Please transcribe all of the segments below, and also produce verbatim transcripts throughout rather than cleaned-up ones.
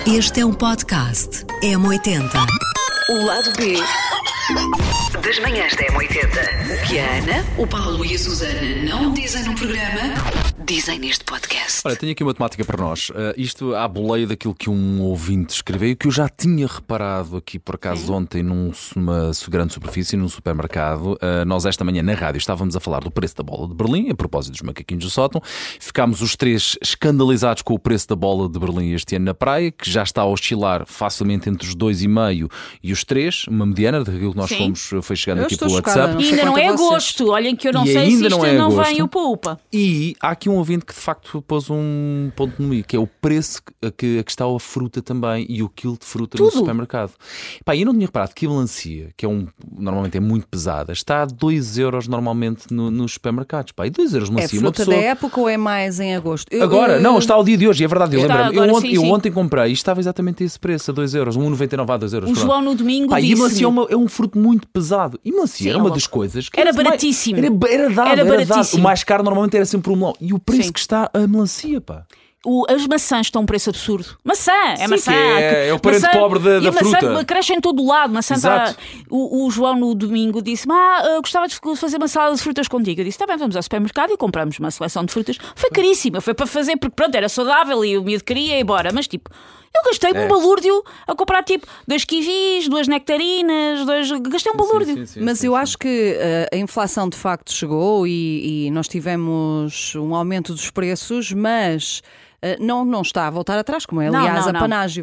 Este é um podcast M oitenta. O lado B das manhãs da M oitenta. Que a Ana, o Paulo e a Susana não dizem no programa, dizem neste podcast. Olha, tenho aqui uma temática para nós. Uh, isto à boleia daquilo que um ouvinte escreveu e que eu já tinha reparado aqui por acaso é. ontem num, numa grande superfície, num supermercado. Uh, nós esta manhã na rádio estávamos a falar do preço da bola de Berlim, a propósito dos macaquinhos do sótão. Ficámos os três escandalizados com o preço da bola de Berlim este ano na praia, que já está a oscilar facilmente entre os dois e meio e os três, uma mediana daquilo que nós Sim. fomos, foi chegando eu aqui pelo WhatsApp. Chocada, e ainda não é agosto, olhem que eu não e sei se isto não, é não agosto. vem o poupa. E há aqui um ouvinte que de facto pôs um ponto no i, que é o preço a que, a que está a fruta também e o quilo de fruta Tudo. no supermercado. Pá, eu não tinha reparado que a melancia, que é um, normalmente é muito pesada, está a dois euros normalmente no, nos supermercados. Pá, e dois euros melancia. É fruta uma pessoa... da época ou é mais em agosto? Eu, agora, eu... não, está ao dia de hoje, é verdade, eu lembro-me. Eu, ontem, sim, eu sim. ontem comprei e estava exatamente a esse preço, a dois euros, um vírgula noventa e nove a dois euros. O João no domingo Pá, disse... E melancia é, uma, é um fruto muito pesado. E melancia Sim, era uma é das coisas que era era baratíssimo. Mais, era, era dado, era, era baratíssimo. dado. O mais caro normalmente era sempre o melão. E o preço Sim. que está a melancia, pá. O, as maçãs estão a um preço absurdo. Maçã, é Sim, maçã. É, é o parente maçã, pobre da, da e a maçã fruta. Cresce em todo o lado. Maçã tá... o, o João no domingo disse-me: Ah, eu gostava de fazer uma salada de frutas contigo. Eu disse: Está bem, vamos ao supermercado e compramos uma seleção de frutas. Foi caríssima, foi para fazer, porque pronto, era saudável e o miúdo queria ir embora. Mas tipo, eu gastei é. um balúrdio a comprar tipo dois kiwis, duas nectarinas, dois... gastei um balúrdio. Sim, sim, sim, Mas sim, eu sim. acho que uh, a inflação de facto chegou e, e nós tivemos um aumento dos preços, mas... Uh, não, não está a voltar atrás, como é aliás não, não, a Panágio.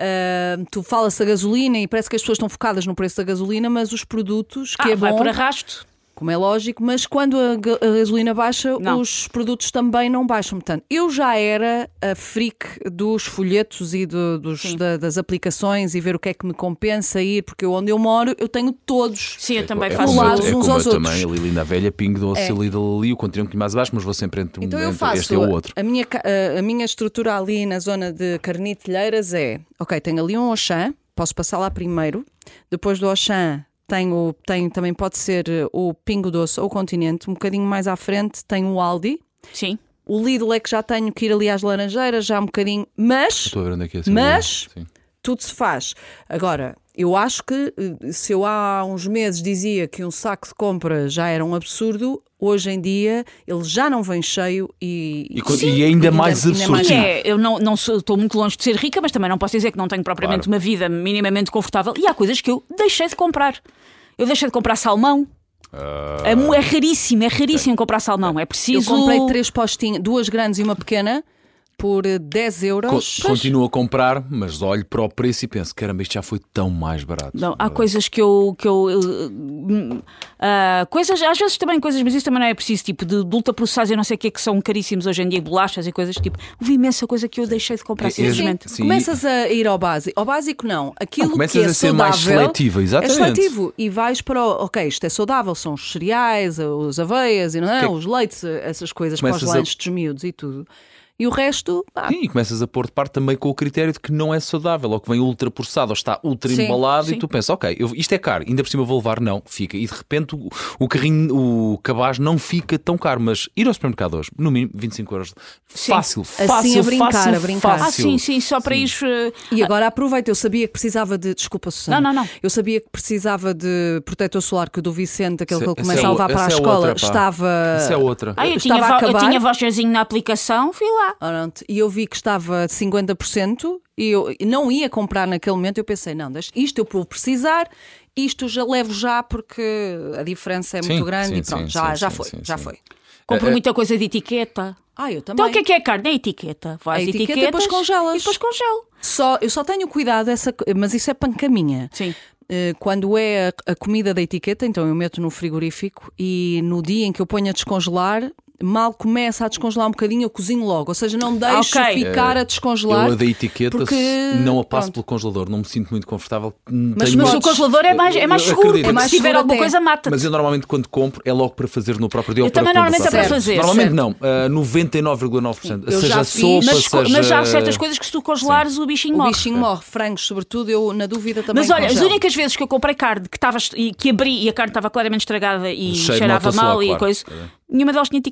Uh, tu falas da gasolina e parece que as pessoas estão focadas no preço da gasolina, mas os produtos que ah, é vai bom, por arrasto. como é lógico, mas quando a, a gasolina baixa, não. os produtos também não baixam. Portanto, eu já era a freak dos folhetos e do, dos, da, das aplicações e ver o que é que me compensa ir, porque eu, onde eu moro eu tenho todos. Sim, eu também é, faço colados é uns como aos eu outros. também, ali na velha, pingo do É. ali dali, o continente um bocadinho mais baixo, mas vou sempre entre um Então eu entre faço este e o outro. A minha, a, a minha estrutura ali na zona de Carnitilheiras é, ok, tenho ali um Auchan, posso passar lá primeiro, depois do Auchan tenho, tenho, também pode ser o Pingo Doce ou o Continente, um bocadinho mais à frente tenho o Aldi. Sim. O Lidl é que já tenho que ir ali às Laranjeiras, já um bocadinho, mas, Estou a ver onde é que é esse mas Sim. tudo se faz. Agora, eu acho que se eu há uns meses dizia que um saco de compra já era um absurdo, hoje em dia ele já não vem cheio e, e, Sim, e ainda mais ainda, absurdo. ainda É, eu não, não sou, estou muito longe de ser rica, mas também não posso dizer que não tenho propriamente Claro. uma vida minimamente confortável. E há coisas que eu deixei de comprar. Eu deixei de comprar salmão. Uh... É, é raríssimo, é raríssimo comprar salmão. É preciso. Eu comprei três postinhas, duas grandes e uma pequena, por dez euros. Co- continuo a comprar, mas olho para o preço e penso, caramba, isto já foi tão mais barato. Não, há coisas que eu. Que eu uh, uh, coisas, às vezes também coisas, mas isso também não é preciso, tipo de, de ultraprocessados e não sei o que, que são caríssimos hoje em dia, bolachas e coisas tipo. Houve imensa coisa que eu deixei de comprar, É, simplesmente. Sim. Começas a ir ao básico. Ao básico, não. Aquilo não, que é a ser saudável, mais seletivo, exatamente. É seletivo. E vais para o. Ok, isto é saudável, são os cereais, os aveias, e não é? Que... os leites, essas coisas Começas para os lanches a... dos miúdos e tudo. E o resto... Ah. Sim, e começas a pôr de parte também com o critério de que não é saudável, ou que vem ultra processado, ou está ultra Sim, embalado, sim. e tu pensas, ok, eu, isto é caro, ainda por cima vou levar, não, fica. E de repente o, o carrinho, o cabaz não fica tão caro, mas ir ao supermercado hoje, no mínimo vinte e cinco euros, Sim. fácil, Assim fácil, a brincar, fácil, a brincar. fácil. Ah, sim, sim, só para ir. Uh... E agora aproveita, eu sabia que precisava de... Desculpa, Susana. Não, não, não. Eu sabia que precisava de protetor solar, que o do Vicente, aquele Essa- que ele essa começa é a o- levar para a essa é escola, outra, pá. estava... Isso é outra. Ah, eu Estava tinha, a vo- eu acabar. tinha voucherzinho na aplicação, fui lá. Pronto, e eu vi que estava de cinquenta por cento e eu não ia comprar naquele momento. Eu pensei, não, deixa, isto eu vou precisar, isto já levo já porque a diferença é Sim, muito grande sim, e pronto, sim, já, sim, já sim, foi, sim, já sim. foi. Compro É, é- muita coisa de etiqueta. Ah, eu também. Então o que é que é carne? É etiqueta. Vai A às etiqueta etiquetas, e depois congelas. E depois congelo. Só, eu só tenho cuidado, essa, mas isso é pancaminha. Sim. Eh, Quando é a, a comida da etiqueta, então eu meto no frigorífico e no dia em que eu ponho a descongelar, mal começa a descongelar um bocadinho, eu cozinho logo. Ou seja, não deixo Ok. ficar a descongelar. Eu a da etiqueta porque... não a passo pronto. pelo congelador, não me sinto muito confortável. Mas Tenho- Mas o congelador é mais, é mais Eu seguro, acredito. porque É mais se tiver seguro alguma até. coisa, mata-te. Mas eu normalmente quando compro é logo para fazer no próprio dia. Eu ou para também quando normalmente é para faço. fazer, Normalmente certo. não, uh, noventa e nove vírgula nove por cento. Eu Seja já fiz, sopa, Mas, seja... mas já há certas coisas que se tu congelares o bichinho O morre. bichinho morre, frangos, sobretudo, eu na dúvida também Mas olha, as congelo. únicas vezes que eu comprei carne que, estava, e que abri e a carne estava claramente estragada e O cheiro cheirava nota-se mal logo, e claro. coisa, nenhuma delas tinha etiqueta.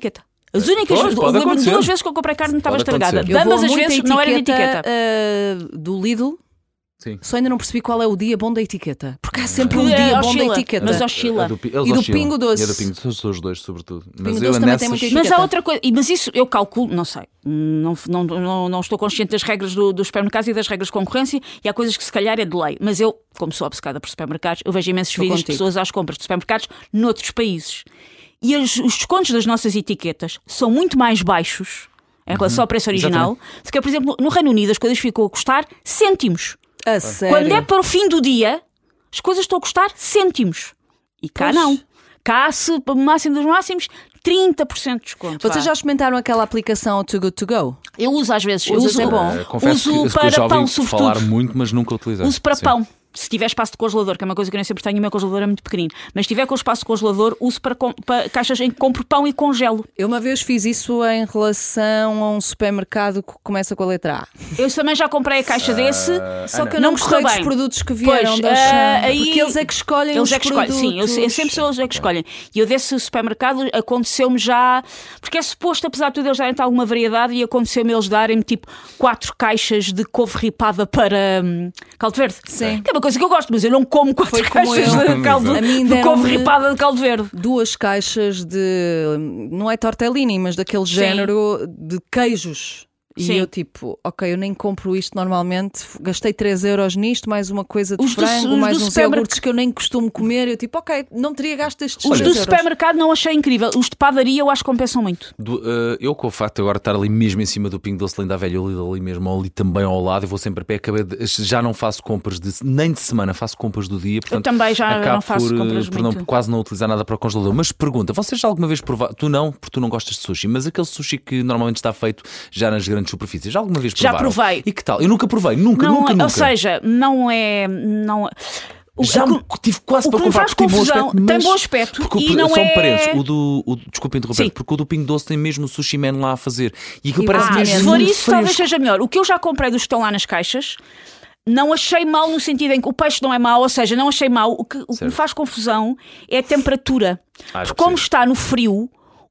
As únicas Pois, pode lembro-me acontecer. duas vezes que eu comprei carne que estava Pode estragada. acontecer. Eu vou Ambas as muito a vezes não era de etiqueta. uh, do Lidl. Sim. Só ainda não percebi qual é o dia bom da etiqueta. Porque há sempre um É, dia bom oscila, da etiqueta. mas oscila. A do, pi- eles E do oscilam. Pingo Doce. E a do Pingo Doce, são os dois, sobretudo. Mas Pingo eu Doce também nessas... tem muita Mas etiqueta. há outra coisa, e- mas isso eu calculo, não sei, não, não, não, não estou consciente das regras do, dos supermercados e das regras de concorrência, e há coisas que se calhar é de lei. Mas eu, como sou obcecada por supermercados, eu vejo imensos Estou vídeos de contigo. pessoas às compras de supermercados noutros países. E as- os descontos das nossas etiquetas são muito mais baixos em relação ao preço original do que, por exemplo, no Reino Unido as coisas ficam a custar cêntimos. A sério. Quando é para o fim do dia, as coisas estão a custar cêntimos. E cá Pois. não. Cá, se para o máximo dos máximos, trinta por cento de desconto. Vocês vá. já experimentaram aquela aplicação Too Good To Go? Eu uso às vezes. Eu Usas, uso, é bom. Eh, confesso uso que, que para já ouvi pão, falar sobretudo. muito, mas nunca utilizei. Uso para Sim. pão. Se tiver espaço de congelador, que é uma coisa que eu nem sempre tenho, o meu congelador é muito pequenino. Mas se tiver com espaço de congelador, uso para, com- para caixas em que compro pão e congelo. Eu uma vez fiz isso em relação a um supermercado que começa com a letra A. Eu também já comprei a caixa desse. Só que eu Não não gostei gostei dos bem. produtos que vieram Pois, da ah, Auchan, aí- porque eles é que escolhem Eles os é que escolhem, produtos. sim, eu, eu sempre sou eles é que escolhem. E eu desse supermercado aconteceu-me já. Porque é suposto, apesar de tudo, eles darem alguma variedade, e aconteceu-me eles darem-me tipo quatro caixas de couve ripada para hum, caldo verde. Sim. Que é uma coisa que eu gosto, mas eu não como quatro Foi como caixas eu. de caldo A mim de couve deram-me- ripada de caldo verde. Duas caixas de. Não é tortellini, mas daquele género de queijos. E Sim. eu tipo, ok, eu nem compro isto normalmente, gastei três euros nisto, mais uma coisa de Os do- frango, os mais do uns supermerc- iogurtes que eu nem costumo comer. Eu tipo, ok, não teria gasto estes Os três do euros. supermercado não achei incrível. Os de padaria eu acho que compensam muito. Do, eh, eu, com o facto de agora estar ali mesmo em cima do Pingo Doce, Linda Velha, ali, ali mesmo, ali também ao lado, eu vou sempre a pé. Acabei de- já não faço compras de, nem de semana, faço compras do dia. Portanto, também já acabo não faço por, eh, compras por não- muito. quase não utilizar nada para o congelador. Mas pergunta, vocês já alguma vez provaram? Tu não, porque tu não gostas de sushi, mas aquele sushi que normalmente está feito já nas grandes superfícies, já alguma vez Já provaram? provei. E que tal? Eu nunca provei, nunca, Não, nunca, nunca. Ou seja, não é. Não, o, Já o me que- tive quase o para que me comprar faz porque tem bom confusão, aspecto, tem mas- bom aspecto porque o- e não só um é- parênteses, o do, o, desculpa interromper, Sim. porque o do Pingo Doce tem mesmo o Sushi Man lá a fazer. E aquilo E parece ah, mesmo Se for muito isso, talvez fresco. seja melhor. O que eu já comprei dos que estão lá nas caixas, não achei mal no sentido em que o peixe não é mau, ou seja, não achei mal. O que, o que me Certo. faz confusão é a temperatura. Ah, já Porque como percebi. está no frio,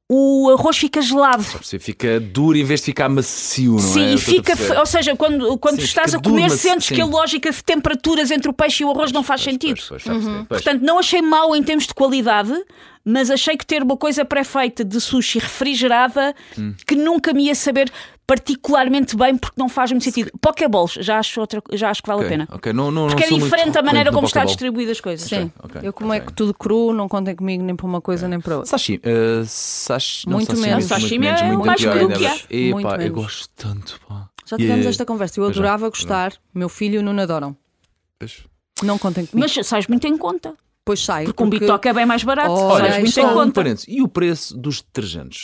o arroz fica gelado. Você fica duro em vez de ficar macio, não Sim, é? e Eu estou a fica, perceber. ou seja, quando, quando Sim, estás fica a comer, duro, mas- sentes sim. que a lógica de temperaturas entre o peixe e o arroz não faz Pois, sentido. pois, pois, já percebi. Pois. Portanto, não achei mal em termos de qualidade, mas achei que ter uma coisa pré-feita de sushi refrigerada Hum. que nunca me ia saber particularmente bem porque não faz muito sentido. Pokeballs, já acho, outra, já acho que vale Ok, a pena. ok. Não, não, Porque não é sou muito diferente a maneira frequente como no está Pokéball. distribuídas as coisas. Sim, ok, eu como é ok. que tudo cru, não contem comigo nem para uma coisa nem para outra. Sashi, uh, sashi, não, Muito sashimi, menos. muito Sashimi menos, é muito o mais pior cru ainda. que há. Epá, Muito eu menos. gosto tanto, pá. Já tivemos E, esta conversa. Eu Pois já. adorava gostar, meu filho e o Nuno adoram. pois. Não contem comigo. Mas sais muito em conta. Depois sai. Porque um bitoque é bem mais barato. Olha, sais Olha, muito só em um conta. parênteses. E o preço dos detergentes?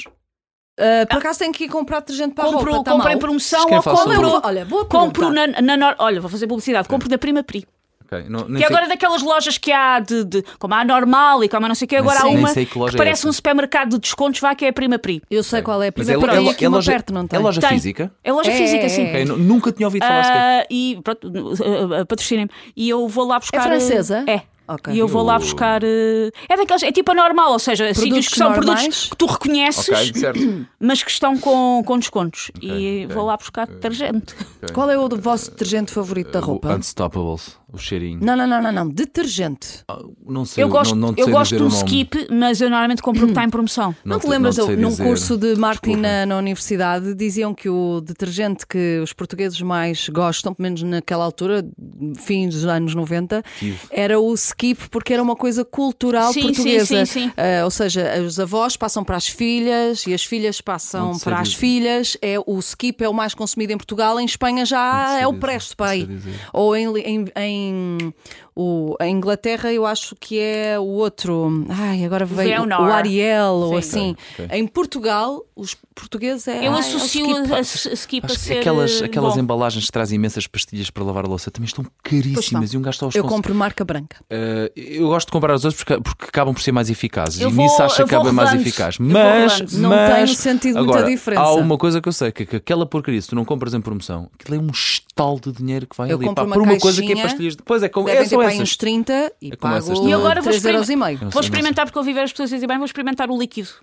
Uh, por acaso tenho que ir comprar detergente para a Compro, roupa. Tá compro em mal? promoção Vocês querem ou falar sobre compro. isso? Olha, boa Compro pergunta. na, na nor- Olha, vou fazer publicidade. Compro da Prima Pri. Okay, não, nem Que sei- agora é daquelas lojas que há de, de como há a normal e como há não sei o que, agora há sei- nem uma sei que que, loja é parece essa. um supermercado de descontos, vá, que é a Prima Pri. Eu sei qual é a Mas primeira. é, Tem é, aqui é uma loja, perto, não tem? é loja Tem. física? É loja É, física, é, sim. é. Ok, nu- nunca tinha ouvido falar sequer. Ah, e pronto, uh, uh, patrocinem-me. E eu vou lá buscar. É francesa? É. Ok. E eu vou lá buscar. uh, É daqueles. É tipo a normal, ou seja, sítios que são normais? produtos que tu reconheces, Ok, certo. mas que estão com, com descontos. e ok. vou lá buscar detergente. Qual é o vosso detergente favorito da O roupa? Unstoppables, o cheirinho. Não, não, não, não, não. Detergente. Ah, Não sei, Eu gosto, não, não te eu sei gosto dizer do o nome. skip, mas eu normalmente compro o que está em promoção. Não, te te- lembras, não te de- sei num dizer. curso de marketing Desculpa. na, na universidade, diziam que o detergente que os portugueses mais gostam, pelo menos naquela altura, fins dos anos noventa, Tive. era o skip, porque era uma coisa cultural Sim, portuguesa. sim, sim, sim. Ah, ou seja, os avós passam para as filhas e as filhas passam Não te sei para as dizer. filhas. É, o skip é o mais consumido em Portugal, em Espanha já sei é o dizer, presto não para sei aí. dizer. Ou em, em, em, o, em Inglaterra eu acho que é o outro. Ai, agora veio Leonor. o Ariel ou Sim. assim. Ok, ok. Em Portugal, os portugueses é. Eu ai, é o associo skip. a, a skip a Acho que ser. aquelas, eh, aquelas bom. embalagens que trazem imensas pastilhas para lavar a louça também estão caríssimas e um gasto aos Eu cons- compro marca branca. Uh, eu gosto de comprar as outras porque, porque acabam por ser mais eficazes Eu e vou- nisso acho que eu vou acaba mais rodando. eficaz. Eu vou Mas, rodando. Não mas tenho sentido muita agora, diferença. há uma coisa que eu sei: que, que aquela porcaria, se tu não compras em promoção, aquilo é um estal de dinheiro que vai Eu ali compro pá, uma por uma coisa que é caixinha, pastilhas. Depois é como Devem é ter só para aí essas. uns trinta e É como pago essas também. E agora vou três euros e meio. Eu Vou sei, experimentar porque eu vi várias pessoas a dizer bem, vou experimentar o líquido.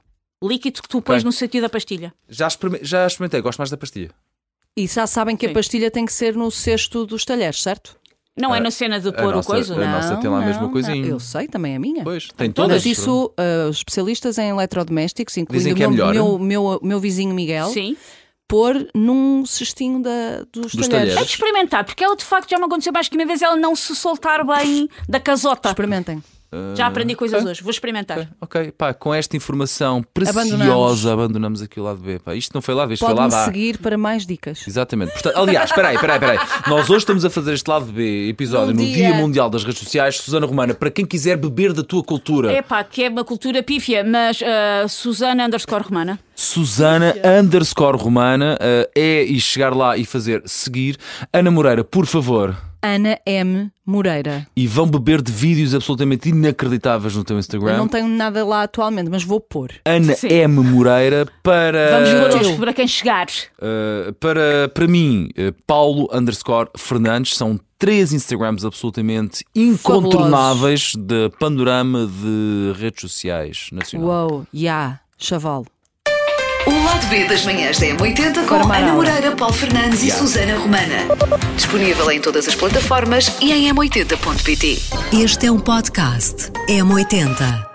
líquido que tu pões Ok. no sentido da pastilha. Já, experimen- já experimentei, gosto mais da pastilha. E já sabem que Sim. a pastilha tem que ser no cesto dos talheres, certo? Não é Ah, na cena de a pôr o nossa- coisa? a nossa tem lá a mesma coisinha. Eu sei, também é a minha. Pois, tem todas. Mas isso, uh, os especialistas em eletrodomésticos, incluindo Dizem o que é meu, melhor. meu, meu, meu vizinho Miguel, Sim. pôr num cestinho da, dos, Dos talheres. talheres. É de experimentar, porque ela de facto já me aconteceu mais que uma vez ela não se soltar bem da casota. Experimentem. Já aprendi coisas ok. hoje, vou experimentar. Ok, ok, pá, com esta informação preciosa Abandonamos. abandonamos, aqui o lado B. Pá. Isto não foi lado B, isto foi Pode-me lado A. seguir para mais dicas. Exatamente. Portanto, aliás, espera aí, espera aí, espera aí. Nós hoje estamos a fazer este lado B episódio Bom no dia. Dia Mundial das Redes Sociais. Susana Romana, para quem quiser beber da tua cultura, É pá, que é uma cultura pífia, mas uh, Susana underscore Romana. Susana underscore Romana uh, é e chegar lá e fazer seguir. Ana Moreira, por favor. Ana M. Moreira. E vão beber de vídeos absolutamente inacreditáveis no teu Instagram. Eu não tenho nada lá atualmente, mas vou pôr. Ana Sim. M. Moreira para. Vamos pôr eu. hoje para quem chegar. Uh, para, para mim, uh, Paulo underscore Fernandes, são três Instagrams absolutamente incontornáveis de panorama de redes sociais nacional. Uou, ya, yeah, chaval. O lado B das manhãs da M oitenta com Para Amaral. Ana Moreira, Paulo Fernandes e Susana Romana. Disponível em todas as plataformas e em m oitenta ponto pt. Este é um podcast M oitenta.